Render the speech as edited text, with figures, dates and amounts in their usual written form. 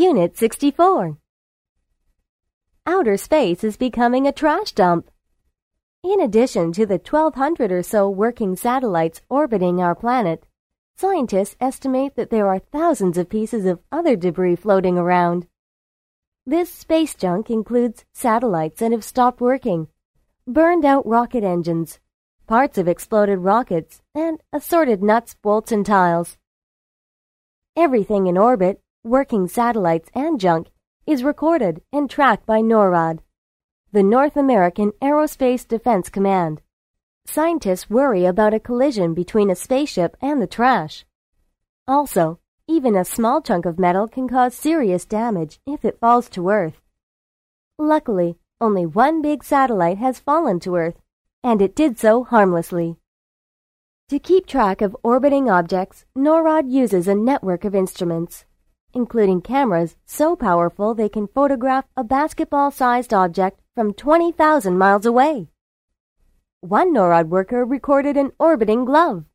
Unit 64. Outer space is becoming a trash dump. In addition to the 1,200 or so working satellites orbiting our planet, scientists estimate that there are thousands of pieces of other debris floating around. This space junk includes satellites that have stopped working, burned-out rocket engines, parts of exploded rockets, and assorted nuts, bolts, and tiles. Everything in orbit, working satellites and junk, is recorded and tracked by NORAD, the North American Aerospace Defense Command. Scientists worry about a collision between a spaceship and the trash. Also, even a small chunk of metal can cause serious damage if it falls to Earth. Luckily, only one big satellite has fallen to Earth, and it did so harmlessly. To keep track of orbiting objects, NORAD uses a network of instruments, including cameras so powerful they can photograph a basketball-sized object from 20,000 miles away. One NORAD worker recorded an orbiting glove.